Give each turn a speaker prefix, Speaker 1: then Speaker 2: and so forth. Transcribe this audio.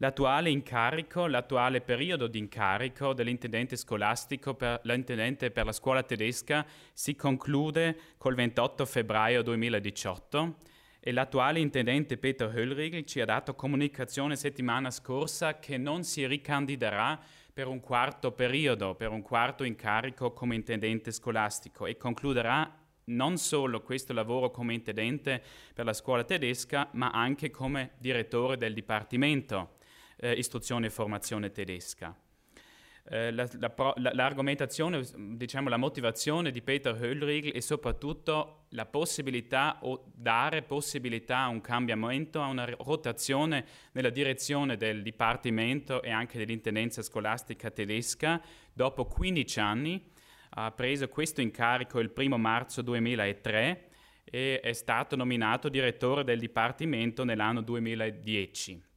Speaker 1: L'attuale periodo di incarico dell'intendente scolastico l'intendente per la scuola tedesca si conclude col 28 febbraio 2018 e l'attuale intendente Peter Höllriegel ci ha dato comunicazione settimana scorsa che non si ricandiderà per un quarto periodo, per un quarto incarico come intendente scolastico e concluderà non solo questo lavoro come intendente per la scuola tedesca, ma anche come direttore del Dipartimento Istruzione e Formazione Tedesca. L'argomentazione, diciamo la motivazione di Peter Höllriegel è soprattutto la possibilità o dare possibilità a un cambiamento, a una rotazione nella direzione del Dipartimento e anche dell'intendenza scolastica tedesca. Dopo 15 anni ha preso questo incarico il 1 marzo 2003 e è stato nominato direttore del Dipartimento nell'anno 2010.